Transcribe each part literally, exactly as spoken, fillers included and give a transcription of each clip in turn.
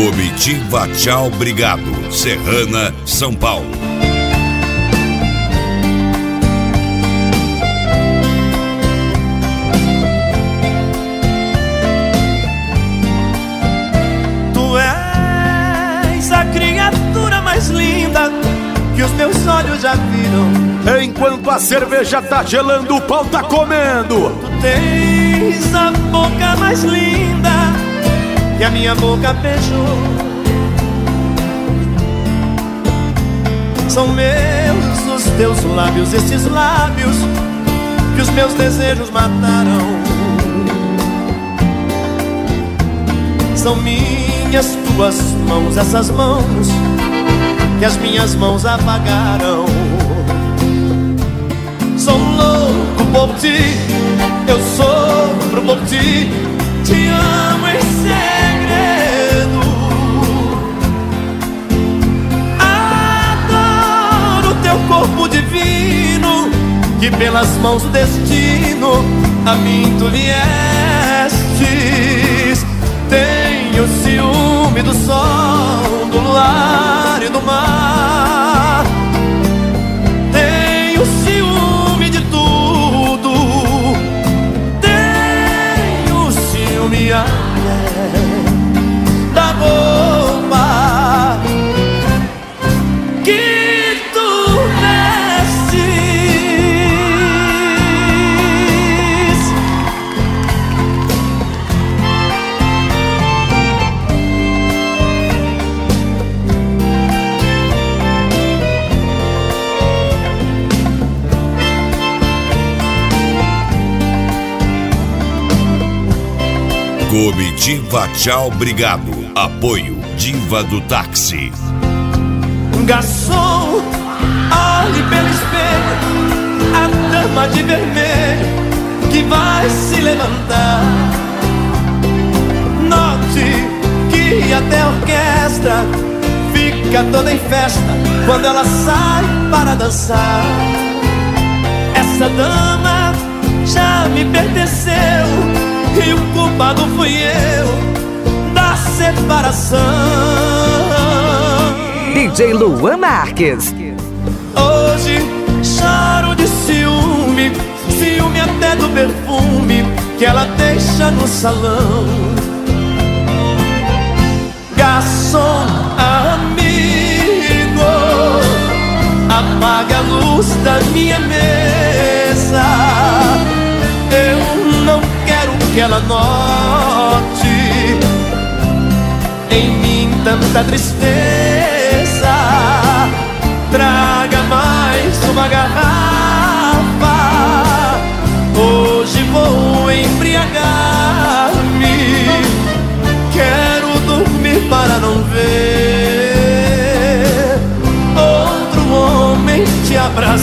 Comitiva Tchau Obrigado, Serrana, São Paulo. Tu és a criatura mais linda que os meus olhos já viram. Enquanto a cerveja tá gelando, o pau tá comendo. Tu tens a boca mais linda que a minha boca beijou. São meus os teus lábios, esses lábios que os meus desejos mataram. São minhas tuas mãos, essas mãos que as minhas mãos apagaram. Sou louco por ti, eu sofro por ti, te amo em segredo. Adoro teu corpo divino, que pelas mãos do destino a mim tu viestes. Tenho ciúme do sol, do luar e do mar. Tenho ciúme de tudo. Tenho ciúme até da roupa que tu vestes. Comitiva Tchau Obrigado, apoio Diva do Táxi. Garçom, olhe pelo espelho a dama de vermelho que vai se levantar. Note que até a orquestra fica toda em festa quando ela sai para dançar. Essa dama já me pertenceu e o culpado fui eu da separação. D J Luan Marques. Hoje choro de ciúme, ciúme até do perfume que ela deixa no salão. Garçom, amigo, apaga a luz da minha mesa. Eu não quero que ela note em mim tanta tristeza. Traga mais uma garrafa, hoje vou embriagar-me. Quero dormir para não ver outro homem te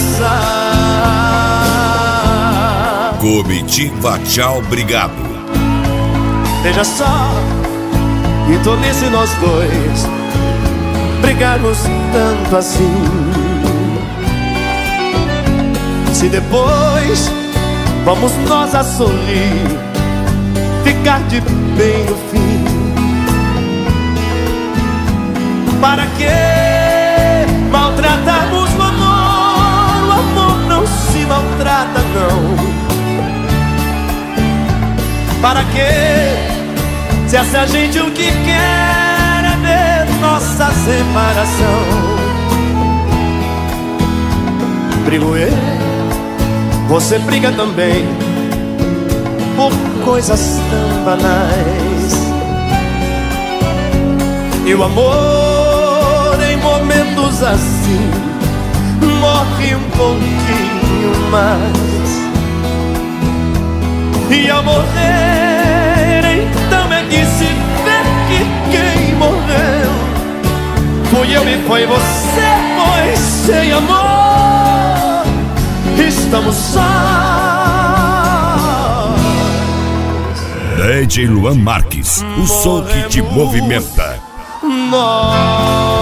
abraçar. Comitiva Tchau Obrigado. Veja só que tolice nós dois brigarmos tanto assim. Se depois vamos nós a sorrir, ficar de bem no fim. Para que maltratarmos o amor? O amor não se maltrata não. Para que, se essa gente o que quer é ver nossa separação? Brigo eu, você briga também, por coisas tão banais. E o amor em momentos assim morre um pouquinho mais. E ao morrer, então é que se vê que quem morreu fui eu e foi você, pois sem amor estamos sós. D J Luan Marques, o som que te movimenta. Nós